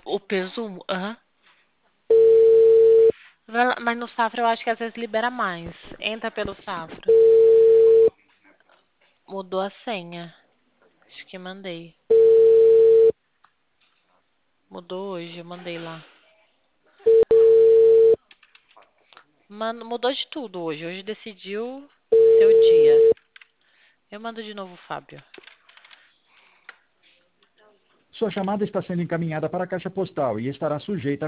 O presumo? Aham. Mas no Safra eu acho que às vezes libera mais. Entra pelo Safra. Mudou a senha. Acho que mandei. Mudou hoje, eu mandei lá. Mano, mudou de tudo hoje. Hoje decidiu seu dia. Eu mando de novo, Fábio. Sua chamada está sendo encaminhada para a caixa postal e estará sujeita